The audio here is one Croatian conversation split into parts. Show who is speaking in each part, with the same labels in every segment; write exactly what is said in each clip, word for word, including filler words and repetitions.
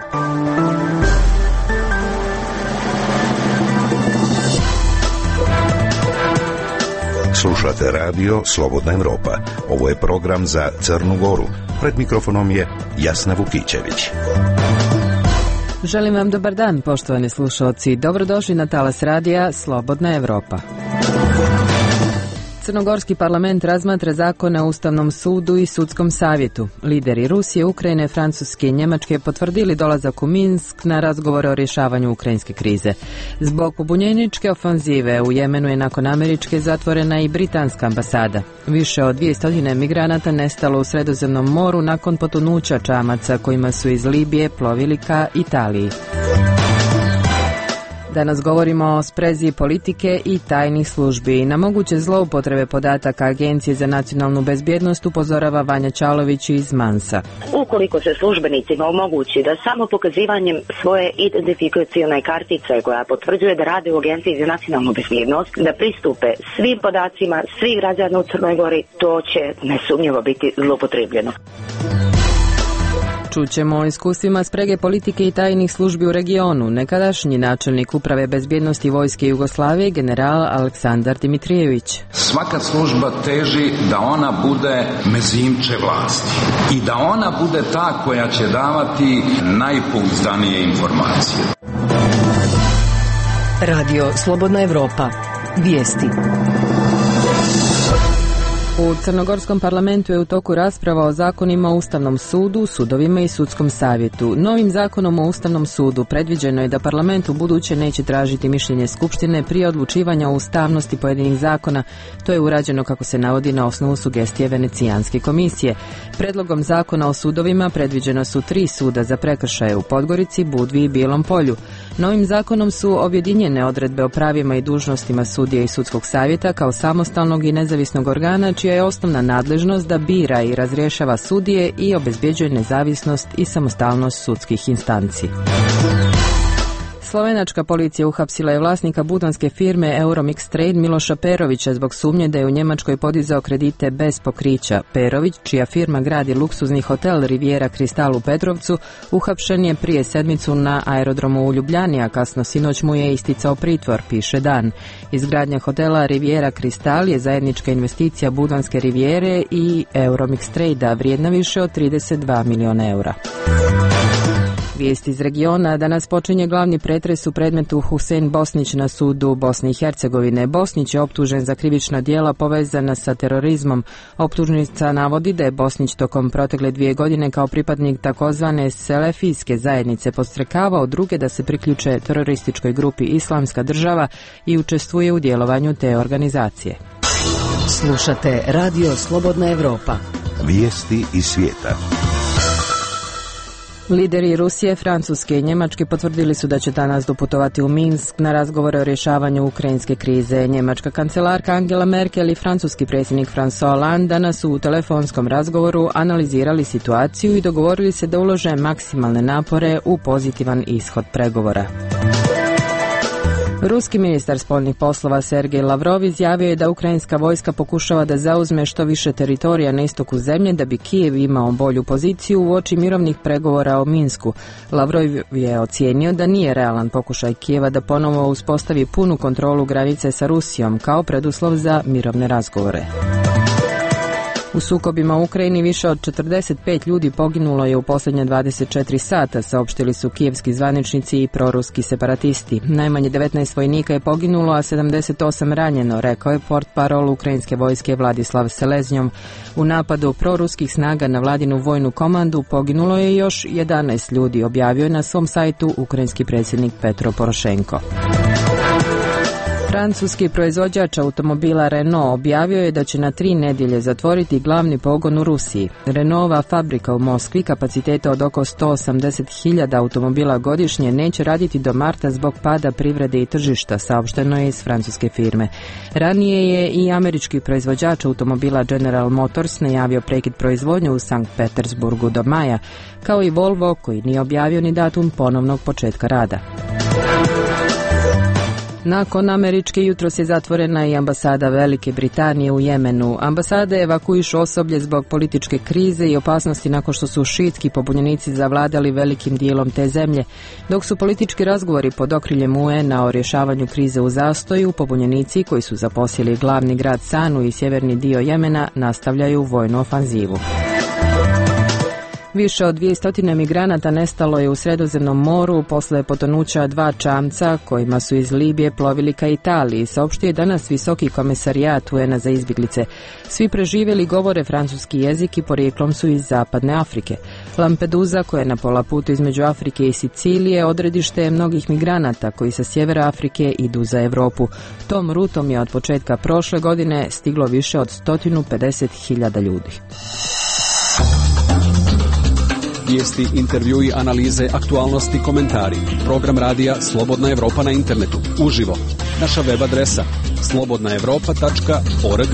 Speaker 1: Slušate radio Slobodna Evropa. Ovo je program za Crnu Goru. Pred mikrofonom je Jasna Vukićević.
Speaker 2: Želim vam dobar dan, poštovani slušalci. Dobrodošli na talas radija Slobodna Evropa. Crnogorski parlament razmatra zakone o Ustavnom sudu i sudskom savjetu. Lideri Rusije, Ukrajine, Francuske i Njemačke potvrdili dolazak u Minsk na razgovore o rješavanju ukrajinske krize. Zbog pobunjeničke ofanzive u Jemenu je nakon američke zatvorena i britanska ambasada. Više od dvjesto migranata nestalo u Sredozemnom moru nakon potonuća čamaca kojima su iz Libije plovili ka Italiji. Danas govorimo o sprezi politike i tajnih službi. Na moguće zloupotrebe podataka Agencije za nacionalnu bezbjednost upozorava Vanja Čalović iz Mansa.
Speaker 3: Ukoliko se službenicima omogući da samo pokazivanjem svoje identifikacione kartice koja potvrđuje da rade u Agenciji za nacionalnu bezbjednost, da pristupe svim podacima svih građana u Crnoj Gori, to će nesumnjivo biti zloupotrebljeno.
Speaker 2: Čućemo o iskustvima sprege politike i tajnih službi u regionu. Nekadašnji načelnik uprave bezbjednosti vojske Jugoslavije, general Aleksandar Dimitrijević.
Speaker 4: Svaka služba teži da ona bude mezimče vlasti i da ona bude ta koja će davati najpouzdanije informacije.
Speaker 5: Radio Slobodna Evropa. Vijesti.
Speaker 2: U Crnogorskom parlamentu je u toku rasprava o zakonima o Ustavnom sudu, sudovima i sudskom savjetu. Novim zakonom o Ustavnom sudu predviđeno je da parlament u buduće neće tražiti mišljenje Skupštine prije odlučivanja o ustavnosti pojedinih zakona. To je urađeno, kako se navodi, na osnovu sugestije Venecijanske komisije. Predlogom zakona o sudovima predviđeno su tri suda za prekršaje u Podgorici, Budvi i Bijelom Polju. Novim zakonom su objedinjene odredbe o pravima i dužnostima sudija i sudskog savjeta kao samostalnog i nezavisnog organa, čija je osnovna nadležnost da bira i razrješava sudije i obezbjeđuje nezavisnost i samostalnost sudskih instanci. Slovenačka policija uhapsila je vlasnika butanske firme Euromix Trade Miloša Perovića zbog sumnje da je u Njemačkoj podizao kredite bez pokrića. Perović, čija firma gradi luksuzni hotel Riviera Kristal u Petrovcu, uhapšen je prije sedmicu na aerodromu u Ljubljani, a kasno sinoć mu je isticao pritvor, piše Dan. Izgradnja hotela Riviera Kristal je zajednička investicija Budanske rivijere i Euromix Trade-a, vrijedna više od trideset dva miliona eura. Vijesti iz regiona. Danas počinje glavni pretres u predmetu Husein Bosnić na sudu Bosne i Hercegovine. Bosnić je optužen za krivična djela povezana sa terorizmom. Optužnica navodi da je Bosnić tokom protekle dvije godine kao pripadnik takozvane selefijske zajednice podstrekavao druge da se priključe terorističkoj grupi Islamska država i učestvuje u djelovanju te organizacije.
Speaker 5: Slušate Radio Slobodna Evropa.
Speaker 1: Vijesti iz svijeta.
Speaker 2: Lideri Rusije, Francuske i Njemačke potvrdili su da će danas doputovati u Minsk na razgovore o rješavanju ukrajinske krize. Njemačka kancelarka Angela Merkel i francuski predsjednik François Hollande danas su u telefonskom razgovoru analizirali situaciju i dogovorili se da ulože maksimalne napore u pozitivan ishod pregovora. Ruski ministar spoljnih poslova Sergej Lavrov izjavio je da ukrajinska vojska pokušava da zauzme što više teritorija na istoku zemlje da bi Kijev imao bolju poziciju uoči mirovnih pregovora o Minsku. Lavrov je ocijenio da nije realan pokušaj Kijeva da ponovo uspostavi punu kontrolu granice sa Rusijom kao preduslov za mirovne razgovore. U sukobima u Ukrajini više od četrdeset pet ljudi poginulo je u posljednje dvadeset četiri sata, saopštili su kijevski zvaničnici i proruski separatisti. Najmanje devetnaest vojnika je poginulo, a sedamdeset osam ranjeno, rekao je portparol ukrajinske vojske Vladislav Seleznjov. U napadu proruskih snaga na vladinu vojnu komandu poginulo je još jedanaest ljudi, objavio je na svom sajtu ukrajinski predsjednik Petro Porošenko. Francuski proizvođač automobila Renault objavio je da će na tri nedjelje zatvoriti glavni pogon u Rusiji. Renaultova fabrika u Moskvi kapaciteta od oko sto osamdeset hiljada automobila godišnje neće raditi do marta zbog pada privrede i tržišta, saopšteno je iz francuske firme. Ranije je i američki proizvođač automobila General Motors najavio prekid proizvodnje u Sankt Petersburgu do maja, kao i Volvo koji nije objavio ni datum ponovnog početka rada. Nakon američke jutros je zatvorena i ambasada Velike Britanije u Jemenu. Ambasade evakuišu osoblje zbog političke krize i opasnosti nakon što su šiitski pobunjenici zavladali velikim dijelom te zemlje. Dok su politički razgovori pod okriljem U N A o rješavanju krize u zastoju, pobunjenici koji su zaposjeli glavni grad Sanu i sjeverni dio Jemena nastavljaju vojnu ofanzivu. Više od dvjesto migranata nestalo je u Sredozemnom moru posle potonuća dva čamca kojima su iz Libije plovili ka Italiji, saopštio je danas Visoki komesarijat U N A za izbjeglice. Svi preživjeli govore francuski jezik i porijeklom su iz Zapadne Afrike. Lampedusa, koja je na pola putu između Afrike i Sicilije, odredište je mnogih migranata koji sa sjevera Afrike idu za Europu. Tom rutom je od početka prošle godine stiglo više od sto pedeset hiljada ljudi.
Speaker 6: Vijesti, intervjui, analize, aktualnosti, komentari. Program radija Slobodna Evropa na internetu. Uživo. Naša web adresa slobodna evropa tačka org.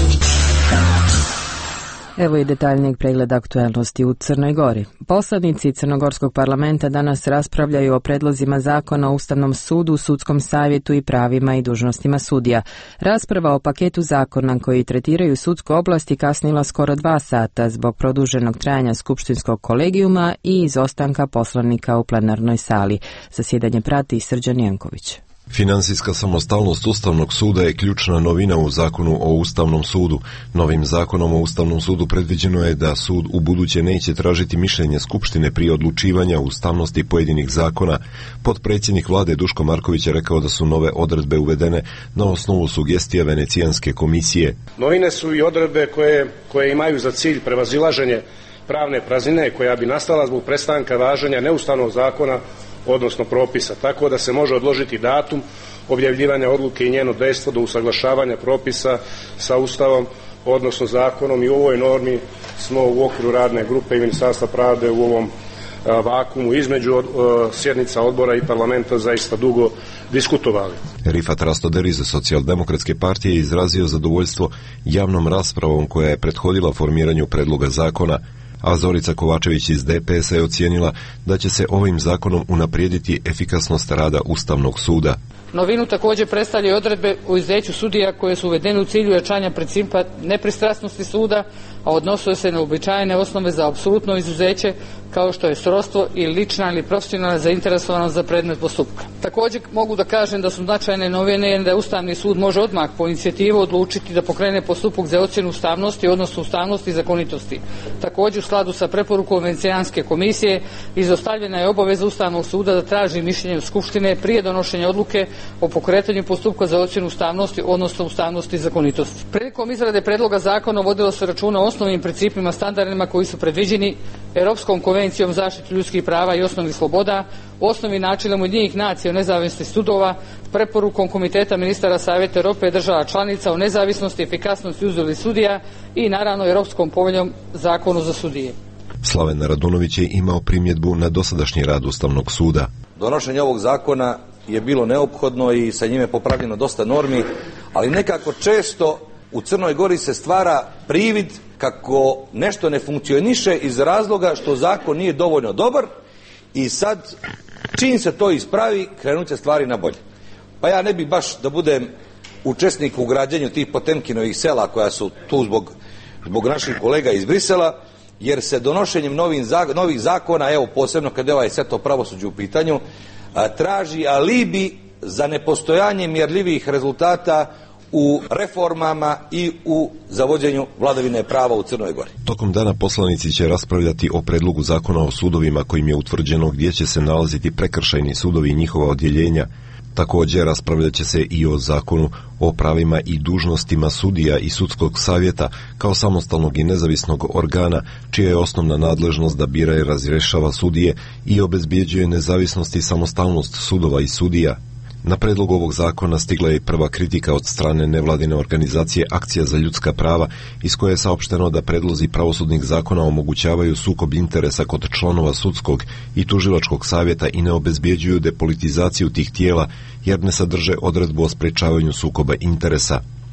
Speaker 2: Evo i detaljnijeg pregleda aktualnosti u Crnoj Gori. Poslanici Crnogorskog parlamenta danas raspravljaju o predlozima zakona o Ustavnom sudu, sudskom savjetu i pravima i dužnostima sudija. Rasprava o paketu zakona koji tretiraju sudsku oblast kasnila skoro dva sata zbog produženog trajanja skupštinskog kolegijuma i izostanka poslanika u plenarnoj sali. Zasjedanje prati Srđan Janković.
Speaker 7: Finansijska samostalnost Ustavnog suda je ključna novina u zakonu o Ustavnom sudu. Novim zakonom o Ustavnom sudu predviđeno je da sud u buduće neće tražiti mišljenje Skupštine prije odlučivanja o ustavnosti pojedinih zakona. Potpredsjednik vlade Duško Marković je rekao da su nove odredbe uvedene na osnovu sugestija Venecijanske komisije.
Speaker 8: Novine su i odredbe koje, koje imaju za cilj prevazilaženje pravne praznine koja bi nastala zbog prestanka važenja neustavnog zakona, odnosno propisa, tako da se može odložiti datum objavljivanja odluke i njeno dejstvo do usaglašavanja propisa sa Ustavom, odnosno zakonom, i u ovoj normi smo u okviru radne grupe i Ministarstva pravde u ovom a, vakumu između a, sjednica odbora i parlamenta zaista dugo diskutovali.
Speaker 7: Rifat Rastoder iz Socijaldemokratske partije izrazio zadovoljstvo javnom raspravom koja je prethodila formiranju predloga zakona, a Zorica Kovačević iz D P S-a je ocijenila da će se ovim zakonom unaprijediti efikasnost rada Ustavnog suda.
Speaker 9: Novinu također predstavljaju odredbe o izuzeću sudija koje su uvedene u cilju jačanja principa nepristrasnosti suda, a odnosuje se na uobičajene osnove za apsolutno izuzeće, kao što je srodstvo ili lična ili profesionalna zainteresovanost za predmet postupka. Također mogu da kažem da su značajne novine da Ustavni sud može odmah po inicijativu odlučiti da pokrene postupak za ocjenu ustavnosti, odnosno ustavnosti i zakonitosti. Također u skladu sa preporukom Venecijanske komisije izostavljena je obaveza Ustavnog suda da traži mišljenje Skupštine prije donošenja odluke o pokretanju postupka za ocjenu ustavnosti, odnosno ustavnosti i zakonitosti. Prilikom izrade predloga zakona vodilo se računa o osnovnim principima, standardima koji su predviđeni Europskom konvencijom o zaštiti ljudskih prava i osnovnih sloboda, osnovnim načelom Ujedinjenih nacija o nezavisnosti sudova, preporukom Komiteta ministara Savjeta Europe i država članica o nezavisnosti i efikasnosti izbora sudija i naravno Europskom poveljom zakonu za sudije.
Speaker 7: Slaven Radunović je imao primjedbu na dosadašnji rad Ustavnog suda.
Speaker 10: Donošenje ovog zakona je bilo neophodno i sa njime popravljeno dosta normi, ali nekako često u Crnoj Gori se stvara privid kako nešto ne funkcioniše iz razloga što zakon nije dovoljno dobar i sad čim se to ispravi krenut će stvari na bolje. Pa ja ne bih baš da budem učesnik u građenju tih Potemkinovih sela koja su tu zbog, zbog naših kolega iz Brisela, jer se donošenjem novih, novih zakona, evo posebno kada je ovaj set o pravosuđu u pitanju, a, traži alibi za nepostojanje mjerljivih rezultata u reformama i u zavođenju vladavine prava u Crnoj Gori.
Speaker 7: Tokom dana poslanici će raspravljati o predlogu zakona o sudovima kojim je utvrđeno gdje će se nalaziti prekršajni sudovi i njihova odjeljenja. Također raspravljat će se i o zakonu o pravima i dužnostima sudija i sudskog savjeta kao samostalnog i nezavisnog organa, čija je osnovna nadležnost da bira i razrješava sudije i obezbjeđuje nezavisnost i samostalnost sudova i sudija. Na predlog ovog zakona stigla je i prva kritika od strane nevladine organizacije Akcija za ljudska prava, iz koje je saopšteno da predlozi pravosudnih zakona omogućavaju sukob interesa kod članova sudskog i tužilačkog savjeta i ne obezbjeđuju depolitizaciju tih tijela, jer ne sadrže odredbu o sprečavanju sukoba interesa.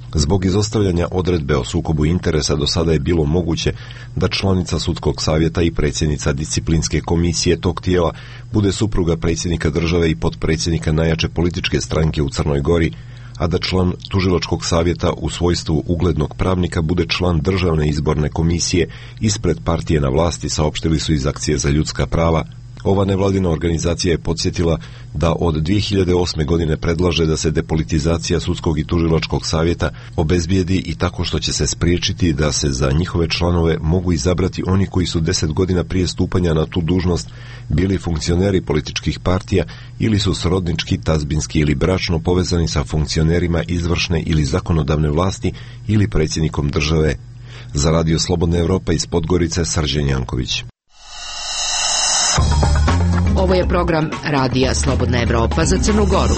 Speaker 7: Zbog izostavljanja odredbe o sukobu interesa do sada je bilo moguće da članica sudskog savjeta i predsjednica disciplinske komisije tog tijela bude supruga predsjednika države i potpredsjednika najjače političke stranke u Crnoj Gori, a da član tužilačkog savjeta u svojstvu uglednog pravnika bude član državne izborne komisije ispred partije na vlasti, saopštili su iz Akcije za ljudska prava. Ova nevladina organizacija je podsjetila da od dvije hiljade osme. godine predlaže da se depolitizacija sudskog i tužilačkog savjeta obezbijedi i tako što će se spriječiti da se za njihove članove mogu izabrati oni koji su deset godina prije stupanja na tu dužnost bili funkcioneri političkih partija ili su srodnički, tazbinski ili bračno povezani sa funkcionerima izvršne ili zakonodavne vlasti ili predsjednikom države. Za Radio Slobodna Evropa iz Podgorice, Srđan Janković.
Speaker 5: Ovo je program Radija Slobodna Evropa za Crnu Goru.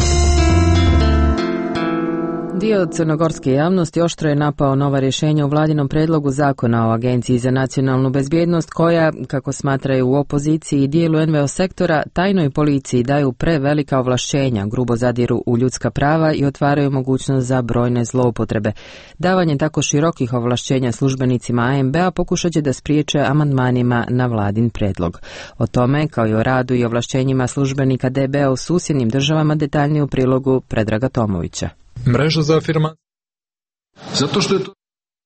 Speaker 2: Dio crnogorske javnosti oštro je napao nova rješenja u vladinom predlogu zakona o Agenciji za nacionalnu bezbjednost koja, kako smatraju u opoziciji i dijelu en ve o sektora, tajnoj policiji daju prevelika ovlašćenja, grubo zadiru u ljudska prava i otvaraju mogućnost za brojne zloupotrebe. Davanje tako širokih ovlašćenja službenicima a em be a pokušat će da spriječe amandmanima na vladin predlog. O tome, kao i o radu i ovlašćenjima službenika de be a u susjednim državama, detaljnije u prilogu Predraga Tomovića.
Speaker 11: Mreža za afirmaciju.
Speaker 4: Zato što je to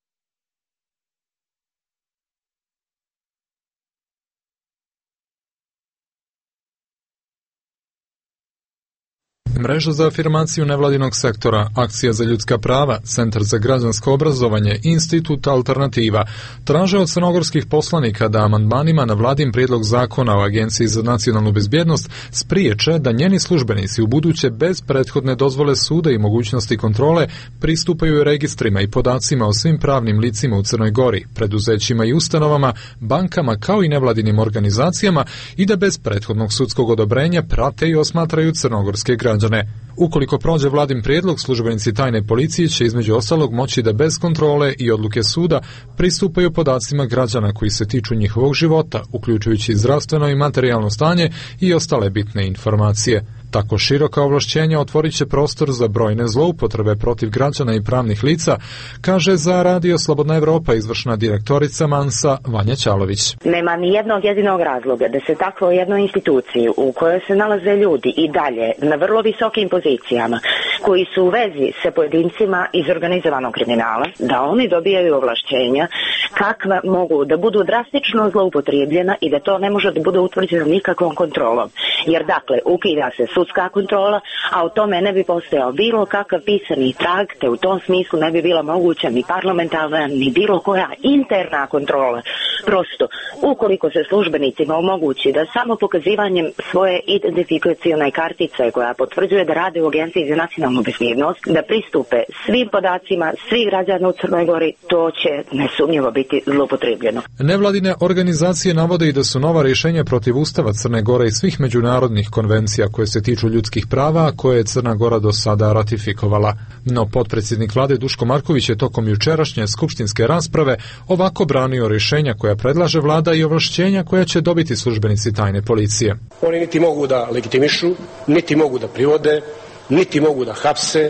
Speaker 11: Mreža za afirmaciju nevladinog sektora, Akcija za ljudska prava, Centar za građansko obrazovanje i Institut Alternativa traže od crnogorskih poslanika da amandmanima na vladin prijedlog zakona o Agenciji za nacionalnu bezbjednost spriječe da njeni službenici u buduće bez prethodne dozvole suda i mogućnosti kontrole pristupaju registrima i podacima o svim pravnim licima u Crnoj Gori, preduzećima i ustanovama, bankama kao i nevladinim organizacijama i da bez prethodnog sudskog odobrenja prate i osmatraju crnogorske građane. Ukoliko prođe vladin prijedlog, službenici tajne policije će između ostalog moći da bez kontrole i odluke suda pristupaju podacima građana koji se tiču njihovog života, uključujući zdravstveno i materijalno stanje i ostale bitne informacije. Tako široka ovlašćenja otvorit će prostor za brojne zloupotrebe protiv građana i pravnih lica, kaže za Radio Slobodna Evropa izvršna direktorica Mansa Vanja Ćalović.
Speaker 3: Nema ni jednog jedinog razloga da se takvo jednoj instituciji u kojoj se nalaze ljudi i dalje na vrlo visokim pozicijama koji su u vezi sa pojedincima iz organizovanog kriminala, da oni dobijaju ovlašćenja kakva mogu da budu drastično zloupotrijebljena i da to ne može da bude utvrđeno nikakvom kontrolom. Jer dakle, ukida se sudska kontrola, a u tome ne bi postojao bilo kakav pisani trag, te u tom smislu ne bi bila moguća ni parlamentarna, ni bilo koja interna kontrola. Prosto, ukoliko se službenicima omogući da samo pokazivanjem svoje identifikacione kartice koja potvrđuje da rade u Agenciji za nacionalnu bezbjednost, da pristupe svim podacima, svih građana u Crnoj Gori, to će nesumnjivo biti zloupotrebljeno.
Speaker 11: Nevladine organizacije navode i da su nova rješenja protiv Ustava Crne Gore i svih međunarodnih konvencija koje se tiču ljudskih prava, koje je Crna Gora do sada ratifikovala. No, potpredsjednik vlade Duško Marković je tokom jučerašnje skupštinske rasprave ovako branio rješenja koja predlaže vlada i ovlašćenja koja će dobiti službenici tajne policije.
Speaker 8: Oni niti mogu da legitimišu, niti mogu da privode, niti mogu da hapse,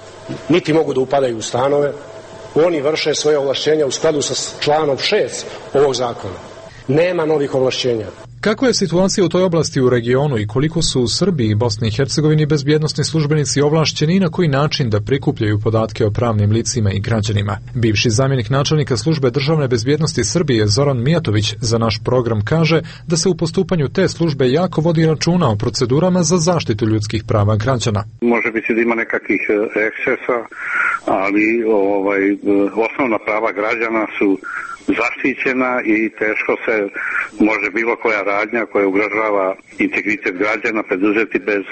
Speaker 8: niti mogu da upadaju u stanove. Oni vrše svoje ovlašćenja u skladu sa članom šest ovog zakona. Nema novih ovlašćenja.
Speaker 11: Kakva je situacija u toj oblasti u regionu i koliko su u Srbiji i Bosni i Hercegovini bezbjednosni službenici ovlašćeni i na koji način da prikupljaju podatke o pravnim licima i građanima? Bivši zamjenik načelnika službe državne bezbjednosti Srbije Zoran Mijatović za naš program kaže da se u postupanju te službe jako vodi računa o procedurama za zaštitu ljudskih prava građana.
Speaker 12: Može biti da ima nekakvih ekscesa, ali ovaj, osnovna prava građana su zaštićena i teško se može bilo koja radnja koja ugrožava integritet građana preduzeti bez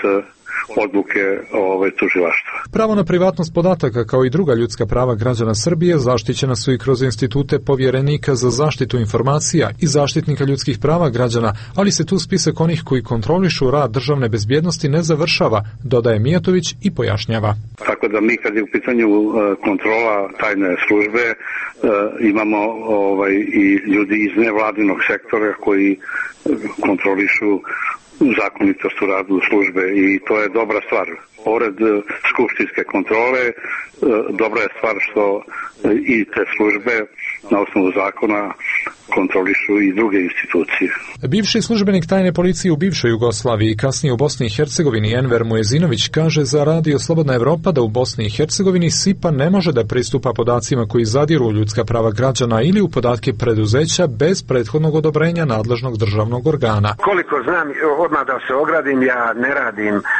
Speaker 12: odluke ove tužilaštva.
Speaker 11: Pravo na privatnost podataka kao i druga ljudska prava građana Srbije zaštićena su i kroz institute povjerenika za zaštitu informacija i zaštitnika ljudskih prava građana, ali se tu spisak onih koji kontrolišu rad državne bezbjednosti ne završava, dodaje Mijatović i pojašnjava.
Speaker 12: Tako da mi kad je u pitanju kontrola tajne službe imamo ovaj, i ljudi iz nevladinog sektora koji kontrolišu zakonitost u radu službe i to je dobra stvar. Pored skupštinske kontrole, dobra je stvar što i te službe na osnovu zakona kontrolišu i druge institucije.
Speaker 11: Bivši službenik tajne policije u bivšoj Jugoslaviji i kasnije u Bosni i Hercegovini Enver Mujezinović kaže za Radio Slobodna Evropa da u Bosni i Hercegovini S I P A ne može da pristupa podacima koji zadiru u ljudska prava građana ili u podatke preduzeća bez prethodnog odobrenja nadležnog državnog organa.
Speaker 13: Koliko znam, odmah da se ogradim, ja ne radim uh,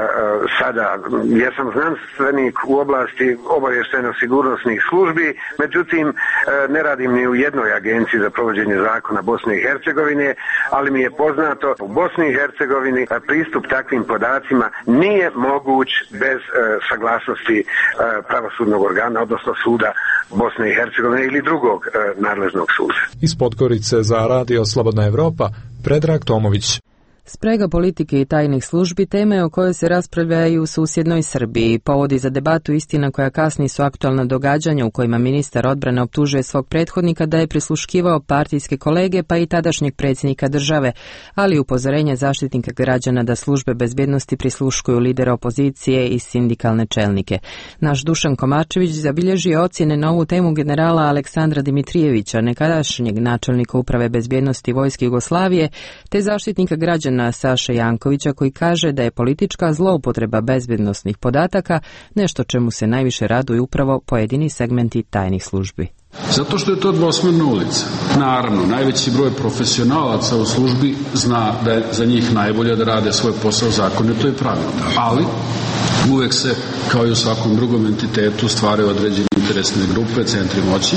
Speaker 13: sada, jer sam znanstvenik u oblasti obavještajno-sigurnosnih službi, međutim uh, ne radim ni u jednoj agenciji za provođenje zakona Bosne i Hercegovine, ali mi je poznato u Bosni i Hercegovini pristup takvim podacima nije moguć bez uh, saglasnosti uh, pravosudnog organa, odnosno suda Bosne i Hercegovine ili drugog uh, nadležnog suda.
Speaker 11: Iz Podgorice za Radio Slobodna Evropa, Predrag Tomović.
Speaker 2: Sprega politike i tajnih službi teme o kojoj se raspravljaju u susjednoj Srbiji. Povodi za debatu istina koja kasni su aktualna događanja u kojima ministar odbrane optužuje svog prethodnika da je prisluškivao partijske kolege pa i tadašnjeg predsjednika države, ali i upozorenje zaštitnika građana da službe bezbjednosti prisluškuju lidera opozicije i sindikalne čelnike. Naš Dušan Komarčević zabilježio ocjene na ovu temu generala Aleksandra Dimitrijevića, nekadašnjeg načelnika uprave bezbjednosti vojske Jugoslavije, te zaštitnika građana Saše Jankovića koji kaže da je politička zloupotreba bezbjednosnih podataka nešto čemu se najviše raduju upravo pojedini segmenti tajnih službi.
Speaker 14: Zato što je to dvosmerna ulica. Naravno, najveći broj profesionalaca u službi zna da je za njih najbolje da rade svoj posao zakonito i pravilno. Ali uvek se, kao i u svakom drugom entitetu, stvaraju određene interesne grupe, centri moći.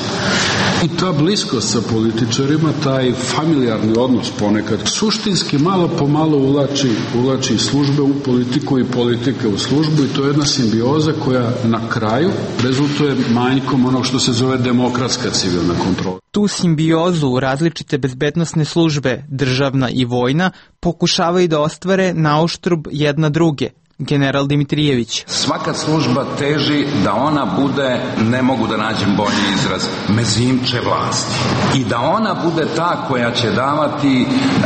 Speaker 14: I ta bliskost sa političarima, taj familijarni odnos ponekad, suštinski malo po malo ulači, ulači službe u politiku i politike u službu i to je jedna simbioza koja na kraju rezultuje manjkom onog što se zove demokratska civilna kontrola.
Speaker 15: Tu simbiozu različite bezbednosne službe, državna i vojna, pokušavaju da ostvare nauštrb jedna druge. General Dimitrijević.
Speaker 4: Svaka služba teži da ona bude, ne mogu da nađem bolji izraz, mezimče vlasti. I da ona bude ta koja će davati e,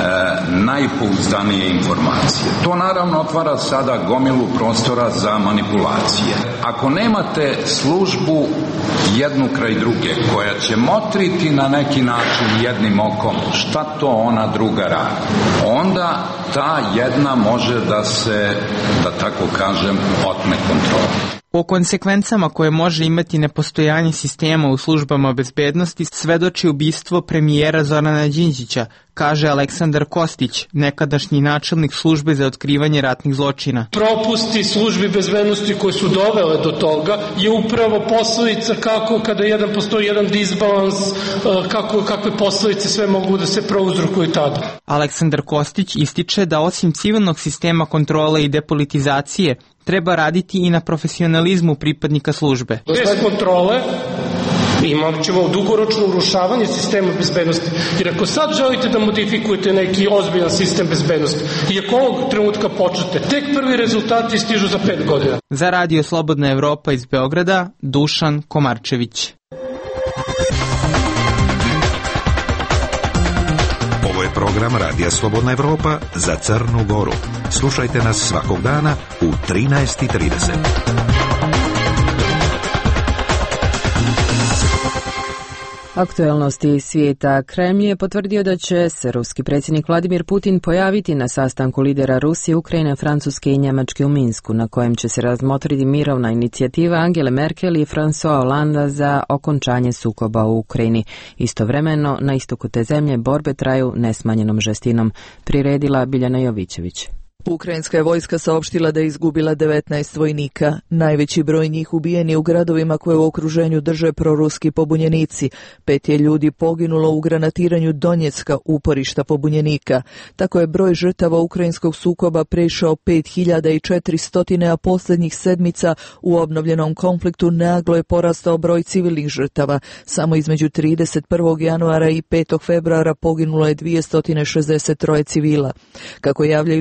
Speaker 4: najpouzdanije informacije. To naravno otvara sada gomilu prostora za manipulacije. Ako nemate službu jednu kraj druge koja će motriti na neki način jednim okom šta to ona druga radi, onda ta jedna može da se, da tako kažem, otme kontrolu.
Speaker 15: O konsekvencama koje može imati nepostojanje sistema u službama bezbednosti svedoči ubistvo premijera Zorana Đinđića, kaže Aleksandar Kostić, nekadašnji načelnik službe za otkrivanje ratnih zločina.
Speaker 16: Propusti službi bezbednosti koje su dovele do toga je upravo posledica kako kada jedan postoji jedan disbalans, kako, kakve posledice sve mogu da se prouzrokuju tada.
Speaker 15: Aleksandar Kostić ističe da osim civilnog sistema kontrole i depolitizacije, treba raditi i na profesionalizmu pripadnika službe.
Speaker 16: Bez kontrole imat ćemo dugoročno urušavanje sistema bezbednosti. Jer ako sad želite da modifikujete neki ozbiljan sistem bezbednosti i ako ovog trenutka počnete, tek prvi rezultati stižu za pet godina.
Speaker 15: Za Radio Slobodna Evropa iz Beograda, Dušan Komarčević.
Speaker 1: Ovo je program Radija Slobodna Evropa za Crnu Goru. Slušajte nas svakog dana u trinaest i trideset.
Speaker 2: Aktuelnosti svijeta. Kreml je potvrdio da će se ruski predsjednik Vladimir Putin pojaviti na sastanku lidera Rusije, Ukrajine, Francuske i Njemačke u Minsku, na kojem će se razmotriti mirovna inicijativa Angele Merkel i François Hollande za okončanje sukoba u Ukrajini. Istovremeno, na istoku te zemlje borbe traju nesmanjenom žestinom, priredila Biljana Jovićević.
Speaker 17: Ukrajinska je vojska saopštila da je izgubila devetnaest vojnika. Najveći broj njih ubijen je u gradovima koje u okruženju drže proruski pobunjenici. Pet je ljudi poginulo u granatiranju Donjecka, uporišta pobunjenika. Tako je broj žrtava ukrajinskog sukoba prešao pet hiljada četiristo, a posljednjih sedmica u obnovljenom konfliktu naglo je porastao broj civilnih žrtava. Samo između trideset prvog januara i petog februara poginulo je dvjesto šezdeset tri civila. Kako javljaju izvještači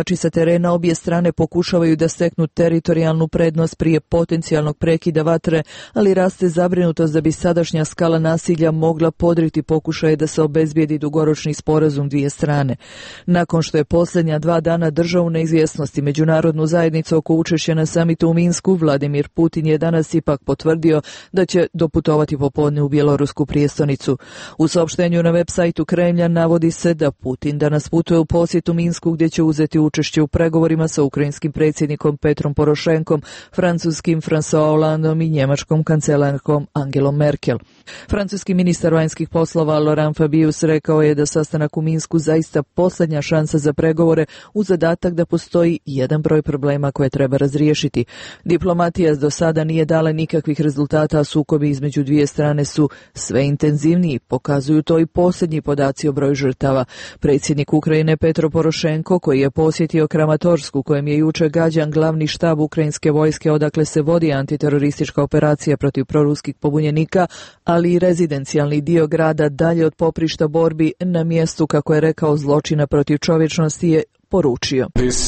Speaker 17: istraživači sa terena obje strane pokušavaju da steknu teritorijalnu prednost prije potencijalnog prekida vatre, ali raste zabrinutost da bi sadašnja skala nasilja mogla podriti pokušaje da se obezbijedi dugoročni sporazum dvije strane. Nakon što je posljednja dva dana držao u neizvjesnosti međunarodnu zajednicu oko učešća na samitu u Minsku, Vladimir Putin je danas ipak potvrdio da će doputovati popodne u bjelorusku prijestolnicu. U saopštenju na web sajtu Kremlja navodi se da Putin danas putuje u posjetu Minsku gdje će uzeti učešće u pregovorima sa ukrajinskim predsjednikom Petrom Porošenkom, francuskim François Hollandom i njemačkom kancelarkom Angelom Merkel. Francuski ministar vanjskih poslova Laurent Fabius rekao je da sastanak u Minsku zaista posljednja šansa za pregovore uz zadatak da postoji jedan broj problema koje treba razriješiti. Diplomatija do sada nije dala nikakvih rezultata, a sukobi između dvije strane su sve intenzivniji, pokazuju to i posljednji podaci o broju žrtava. Predsjednik Ukrajine Petro Porošenko, koji je posjetio Kramatorsku, kojem je jučer gađan glavni štab ukrajinske vojske odakle se vodi antiteroristička operacija protiv proruskih pobunjenika, ali i rezidencijalni dio grada dalje od poprišta borbi na mjestu, kako je rekao, zločina protiv čovječnosti, je poručio.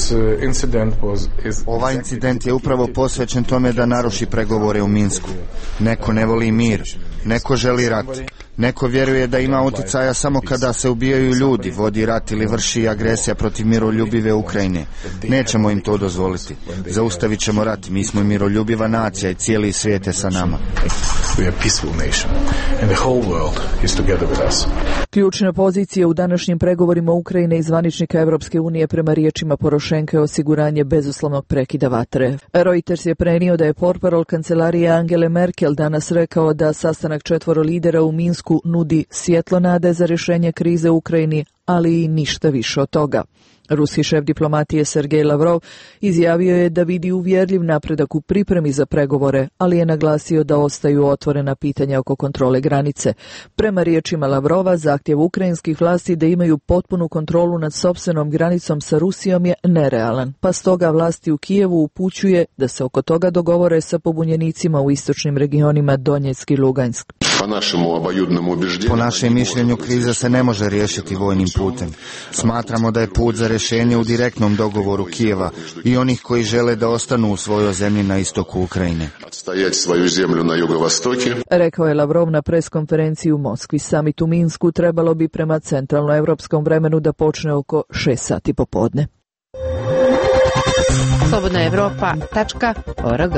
Speaker 18: Ovaj incident je upravo posvećen tome da naruši pregovore u Minsku. Neko ne voli mir, neko želi rat. Neko vjeruje da ima utjecaja samo kada se ubijaju ljudi, vodi rat ili vrši agresija protiv miroljubive Ukrajine. Nećemo im to dozvoliti. Zaustavit ćemo rat. Mi smo miroljubiva nacija i cijeli svijet je sa nama.
Speaker 17: Ključna pozicija u današnjim pregovorima Ukrajine i zvaničnika Europske unije prema riječima Porošenka je osiguranje bezuslovnog prekida vatre. Reuters je prenio da je portparol kancelarije Angele Merkel danas rekao da sastanak četvoro lidera u Minsku nudi svjetlo nade za rješenje krize u Ukrajini, ali i ništa više od toga. Ruski šef diplomatije Sergej Lavrov izjavio je da vidi uvjerljiv napredak u pripremi za pregovore, ali je naglasio da ostaju otvorena pitanja oko kontrole granice. Prema riječima Lavrova, zahtjev ukrajinskih vlasti da imaju potpunu kontrolu nad sopstvenom granicom sa Rusijom je nerealan, pa stoga vlasti u Kijevu upućuje da se oko toga dogovore sa pobunjenicima u istočnim regionima Donjeck i Lugansk.
Speaker 18: Po našem mišljenju kriza se ne može riješiti vojnim putem. Smatramo da je put za rješenje u direktnom dogovoru Kijeva i onih koji žele da ostanu u svojoj zemlji na istoku Ukrajine.
Speaker 17: Rekao je Lavrov na preskonferenciji u Moskvi. Samit u Minsku trebalo bi prema centralnoevropskom vremenu da počne oko šest sati popodne.
Speaker 5: slobodna evropa tačka org.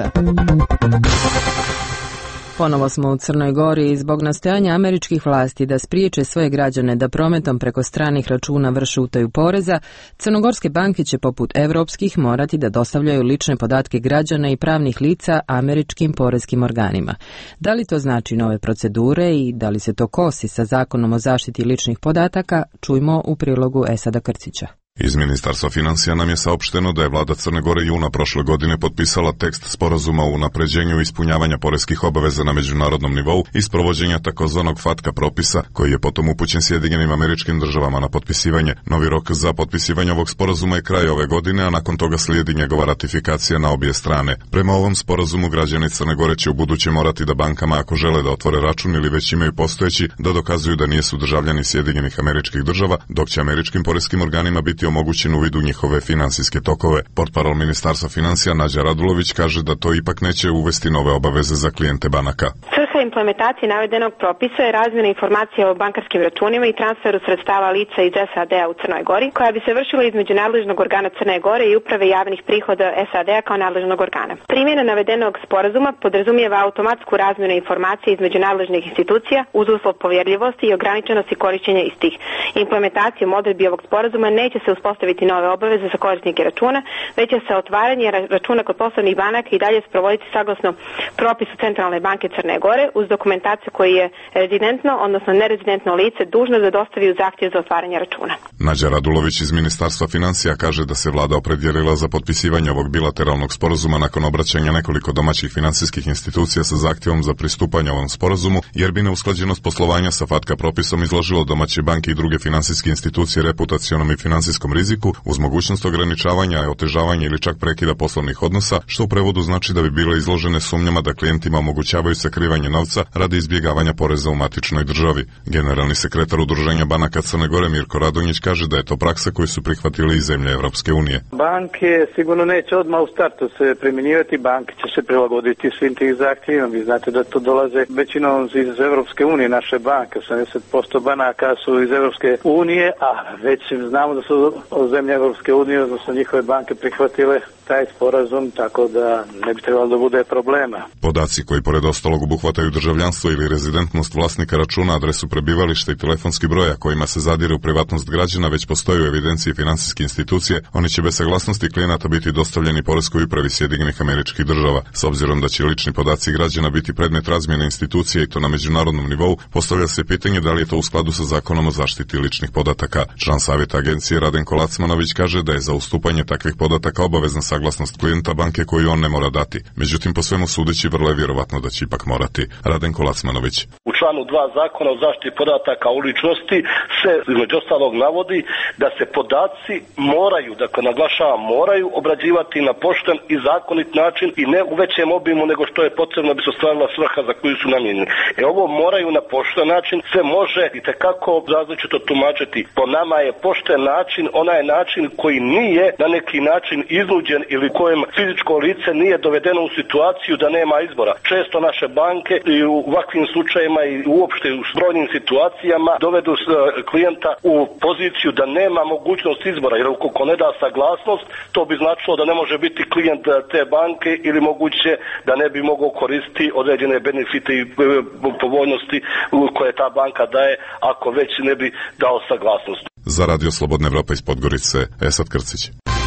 Speaker 2: Ponovo smo u Crnoj Gori i zbog nastojanja američkih vlasti da spriječe svoje građane da prometom preko stranih računa vrše utaju poreza, crnogorske banke će poput evropskih morati da dostavljaju lične podatke građana i pravnih lica američkim porezkim organima. Da li to znači nove procedure i da li se to kosi sa zakonom o zaštiti ličnih podataka, čujmo u prilogu Esada Krcića.
Speaker 19: Iz Ministarstva financija nam je saopšteno da je vlada Crne Gore juna prošle godine potpisala tekst sporazuma o unapređenju ispunjavanja poreskih obaveza na međunarodnom nivou i sprovođenja takozvanog fatka propisa, koji je potom upućen Sjedinjenim Američkim Državama na potpisivanje. Novi rok za potpisivanje ovog sporazuma je kraj ove godine, a nakon toga slijedi njegova ratifikacija na obje strane. Prema ovom sporazumu građani Crne Gore će ubuduće morati da bankama, ako žele da otvore račun ili već imaju postojeći, da dokazuju da nisu državljani Sjedinjenih Američkih Država, dok će američkim poreskim organima biti omogućen uvid u njihove finansijske tokove. Portparol Ministarstva financija Nađa Radulović kaže da to ipak neće uvesti nove obaveze za klijente banaka.
Speaker 20: Svrha implementacije navedenog propisa je razmjena informacija o bankarskim računima i transferu sredstava lica iz S A D-a u Crnoj Gori, koja bi se vršila između nadležnog organa Crne Gore i uprave javnih prihoda S A D-a kao nadležnog organa. Primjena navedenog sporazuma podrazumijeva automatsku razmjenu informacija između nadležnih institucija uz uslov povjerljivosti i ograničenosti korišćenja istih. Implementacijom odredbi ovog sporazuma neće se uspostaviti nove obaveze za korisnike računa, već će se otvaranje računa kod poslovnih banaka i dalje sprovoditi saglasno propisu Centralne banke Crne Gore uz dokumentaciju koji je rezidentno, odnosno nerezidentno lice dužno da dostavi u zahtjev za otvaranje računa.
Speaker 19: Nađa Radulović iz Ministarstva financija kaže da se vlada opredjelila za potpisivanje ovog bilateralnog sporazuma nakon obraćanja nekoliko domaćih financijskih institucija sa zahtjevom za pristupanje ovom sporazumu, jer bi neusklađenost poslovanja sa fatka propisom izložilo domaće banke i druge financijske institucije reputacionom i financijskom riziku uz mogućnost ograničavanja, otežavanja ili čak prekida poslovnih odnosa, što u prevodu znači da bi bile izložene sumnjama da klijentima omogućavaju sakrivanje pranje novca radi izbjegavanja poreza u matičnoj državi. Generalni sekretar Udruženja banaka Crne Gore Mirko Radonjić kaže da je to praksa koju su prihvatili i zemlje Evropske unije.
Speaker 21: Banke sigurno neće odmah u startu se primjenjivati, banke će se prilagoditi svim tih zahtjevima. Vi znate da to dolaze većinom iz Evropske unije, naše banke, osamdeset posto banaka su iz Evropske unije, a već znamo da su zemlje Evropske unije, odnosno njihove banke prihvatile taj sporazum, tako da ne bi trebalo da bude problema.
Speaker 19: Podaci koji pored ostalog obuhvataju državljanstvo ili rezidentnost vlasnika računa, adresu prebivališta i telefonski broja kojima se zadire u privatnost građana već postoji u evidenciji finansijske institucije, oni će bez saglasnosti klijenata biti dostavljeni poreskoj upravi Sjedinjenih Američkih Država. S obzirom da će lični podaci građana biti predmet razmjene institucije i to na međunarodnom nivou, postavlja se pitanje da li je to u skladu sa zakonom o zaštiti ličnih podataka. Član savjeta agencije Radenko Lacmanović kaže da je za ustupanje takvih podataka obavezna saglasnost klijenta banke koju on ne mora dati. Međutim, po svemu sudeći, vrlo je vjerovatno da će ipak morati. Radenko Lacmanović.
Speaker 22: U članu dva zakona o zaštiti podataka o ličnosti se između ostalog navodi da se podaci moraju, dakle naglašavam, moraju obrađivati na pošten i zakonit način i ne u većem obimu nego što je potrebno da bi se ostvarila svrha za koju su namijenjeni. E ovo moraju na pošten način se može itekako različito tumačiti. Po nama je pošten način onaj način koji nije na neki način iznuđen ili kojem fizičko lice nije dovedeno u situaciju da nema izbora. Često naše banke i u ovakvim slučajevima i uopšte u brojnim situacijama dovedu klijenta u poziciju da nema mogućnost izbora, jer ukoliko ne da saglasnost, to bi značilo da ne može biti klijent te banke ili moguće da ne bi mogao koristiti određene benefite i povoljnosti koje ta banka daje ako već ne bi dao saglasnost.
Speaker 19: Za Radio Slobodna Evropa iz Podgorice, Esad Krcić.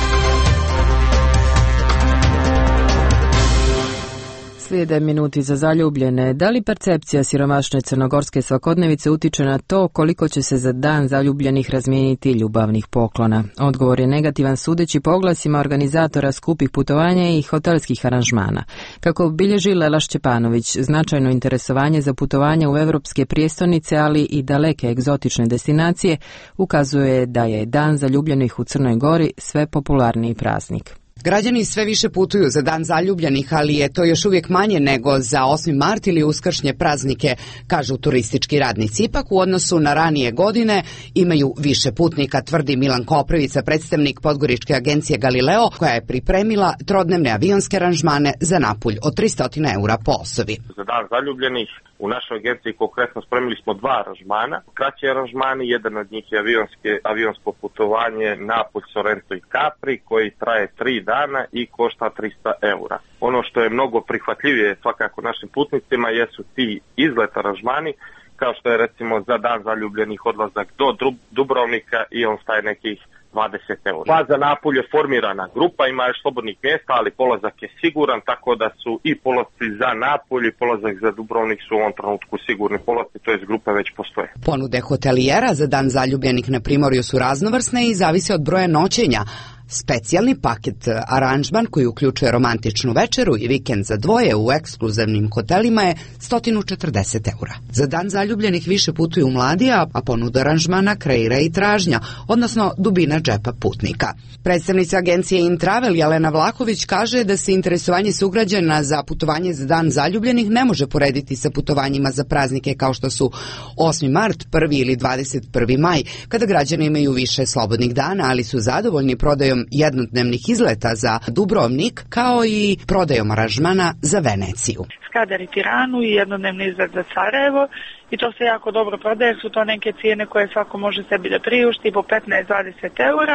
Speaker 2: Slijede minuti za zaljubljene. Da li percepcija siromašne crnogorske svakodnevice utiče na to koliko će se za dan zaljubljenih razmijeniti ljubavnih poklona? Odgovor je negativan sudeći po oglasima organizatora skupih putovanja i hotelskih aranžmana. Kako bilježi Lela Šćepanović, značajno interesovanje za putovanja u evropske prijestolnice, ali i daleke egzotične destinacije, ukazuje da je dan zaljubljenih u Crnoj Gori sve popularniji praznik.
Speaker 5: Građani sve više putuju za dan zaljubljenih, ali je to još uvijek manje nego za osmi mart ili uskršnje praznike, kažu turistički radnici. Ipak u odnosu na ranije godine imaju više putnika, tvrdi Milan Koprivica, predstavnik podgoričke agencije Galileo, koja je pripremila trodnevne avionske aranžmane za Napulj od tristo eura po osobi.
Speaker 23: Za dan zaljubljenih u našoj agenciji konkretno spremili smo dva aranžmana. Kraći aranžmani, jedan od njih je avionske, avionsko putovanje Napulj, Sorrento i Capri, koji traje tri dana i košta tristo eura. Ono što je mnogo prihvatljivije svakako našim putnicima jesu ti izlet aranžmani, kao što je recimo za dan zaljubljenih odlazak do Dubrovnika i on staje nekih dvadeset eura. Pa za Napulj je formirana grupa, ima još slobodnih mjesta, ali polazak je siguran, tako da su i polazci za Napulj i polazak za Dubrovnik su u ovom trenutku sigurni polazci, to jest grupe već postoje.
Speaker 5: Ponude hotelijera za dan zaljubljenih na Primorju su raznovrsne i zavise od broja noćenja. Specijalni paket aranžman koji uključuje romantičnu večeru i vikend za dvoje u ekskluzivnim hotelima je sto četrdeset eura. Za dan zaljubljenih više putuju mladi, a ponuda aranžmana kreira i tražnja, odnosno dubina džepa putnika. Predstavnica agencije Intravel Jelena Vlahović kaže da se interesovanje sugrađana za putovanje za dan zaljubljenih ne može porediti sa putovanjima za praznike kao što su osmi mart, prvi ili dvadeset prvi maj, kada građani imaju više slobodnih dana, ali su zadovoljni prodajom jednodnevnih izleta za Dubrovnik, kao i prodajom aranžmana za Veneciju.
Speaker 24: Skadar i Tiranu i jednodnevni izlet za Sarajevo i to se jako dobro prodaje, su to neke cijene koje svako može sebi da priušti po petnaest do dvadeset eura.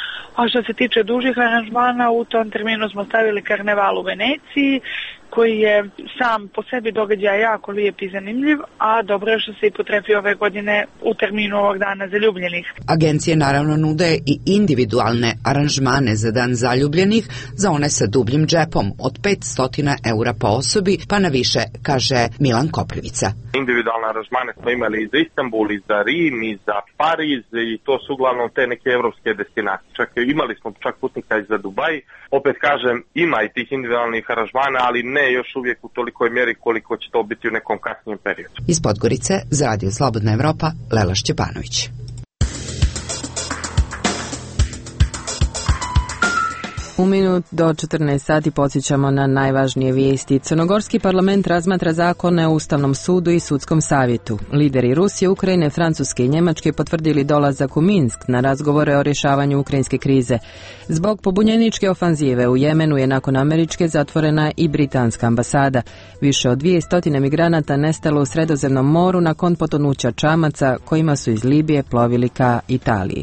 Speaker 24: A što se tiče dužih aranžmana, u tom terminu smo stavili karneval u Veneciji, koji je sam po sebi događaj jako lijep i zanimljiv, a dobro je što se i potrefi ove godine u terminu ovog dana zaljubljenih.
Speaker 5: Agencije naravno nude i individualne aranžmane za dan zaljubljenih, za one sa dubljim džepom od petsto eura po osobi, pa na više, kaže Milan Koprivica.
Speaker 23: Individualne aranžmane smo imali i za Istanbul, i za Rim, i za Pariz, i to su uglavnom te neke evropske destinacije. Čak imali smo čak putnika i za Dubaj. Opet kažem, ima i tih individualnih aranžmana, ali ne još uvijek u tolikoj mjeri koliko će to biti u nekom kasnijem periodu.
Speaker 5: Iz Podgorice za Radio Slobodna Evropa, Lela Šćepanović.
Speaker 2: U minut do četrnaest sati podsjećamo na najvažnije vijesti. Crnogorski parlament razmatra zakone o Ustavnom sudu i sudskom savjetu. Lideri Rusije, Ukrajine, Francuske i Njemačke potvrdili dolazak u Minsk na razgovore o rješavanju ukrajinske krize. Zbog pobunjeničke ofanzive u Jemenu je nakon američke zatvorena i britanska ambasada. Više od dvije stotine migranata nestalo u Sredozemnom moru nakon potonuća čamaca kojima su iz Libije plovili ka Italiji.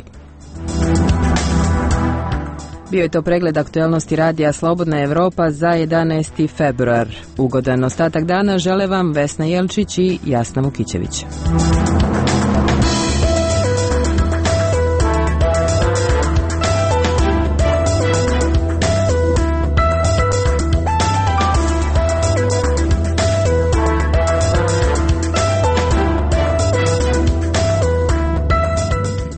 Speaker 2: Bio je to pregled aktualnosti radija Slobodna Evropa za jedanaesti februar. Ugodan ostatak dana žele vam Vesna Jelčić i Jasna Vukićević.